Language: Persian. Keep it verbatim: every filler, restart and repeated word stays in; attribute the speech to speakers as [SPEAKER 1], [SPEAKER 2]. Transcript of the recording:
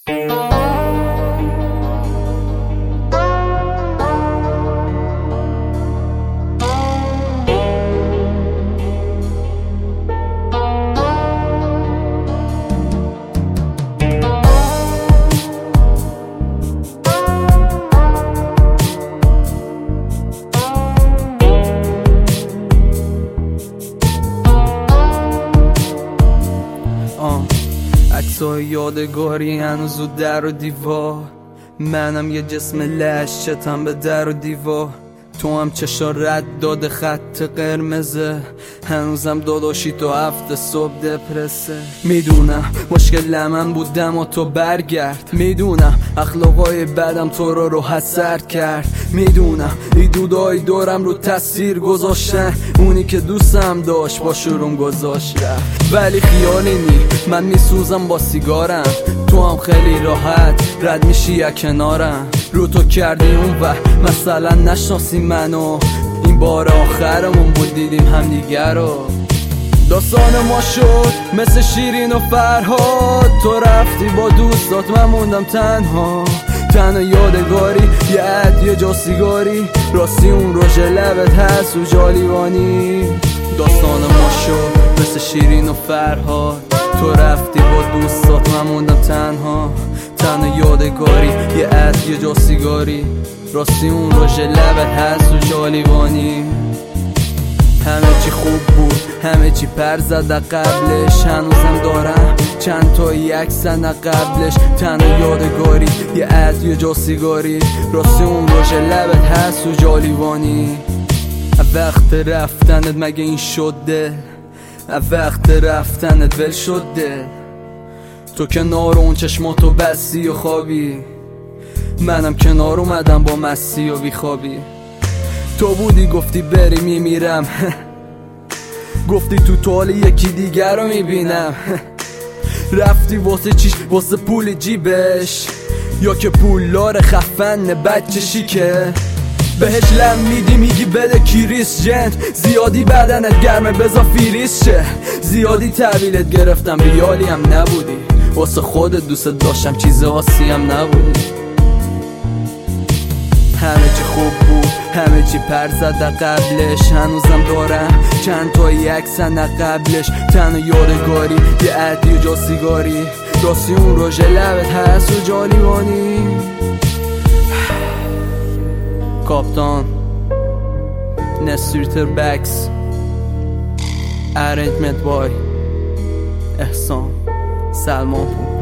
[SPEAKER 1] عکسای یادگاری هنوز و در و دیوار، منم یه جسم لش چتم به در و دیوار. تو هم چشا رد داده خط قرمزه، هنوزم داداشی تو هفته صبح دپرسه. میدونم مشکل من بودم و تو برگرد، میدونم اخلاقای بدم تو رو رو حسرد کرد، میدونم ایدودای دورم رو تاثیر گذاشتن، اونی که دوستم داشت با شروم گذاشت رفت. ولی خیالی نی من میسوزم با سیگارم، تو هم خیلی راحت رد میشی یا کنارم. رو تو کردی اون و مثلا نشناسی منو، این بار آخرمون بود دیدیم همدیگه رو. داستان ما شد مثل شیرین و فرهاد، تو رفتی با دوستات من موندم تنها، تنها یادگاری یه عد یه جا سیگاری، راستی اون رژ لبت هست و جالیوانی. داستان ما شد مثل شیرین و فرهاد، تو رفتی با دوستات من موندم تنها، تنها یادگاری یه عد یه جا سیگاری، راستی اون رژ لبت هست و جالیوانی. همه چی خوب بود، همه چی پر زده قبلش، هنوزم دارم چند تا یک سنه قبلش، تنها یادگاری یه عد یه جا سیگاری، راستی اون رژ لبت هست و جالیوانی. وقت رفتنت مگه این شده، وقت رفتنت ول شده، تو کنار اون چشماتو بستی و خوابی، منم کنار اومدم با مستی و بیخوابی. تو بودی گفتی بری میمیرم، گفتی تو توال یکی دیگر رو میبینم. رفتی واسه چیش؟ واسه پول جیبش، یا که پولار خفن بچه شیکه؟ بهش لم میدی میگی بده کریس جنت، زیادی بدنت گرمه بزا فیریس شه، زیادی تحویلت گرفتم ریالی هم نبودی، واسه خودت دوست داشتم چیز آسی هم نبودی. همه چی خوب بود، همه چی پر زده قبلش، هنوزم دارم چند تا یک سنه قبلش، تنها یادگاری یه عدی و جا سیگاری، راستی اون رژ لبت هست و جالیوانی. کاپتان نستریتر بکس، ارنجمنت بای احسان سلمان پور.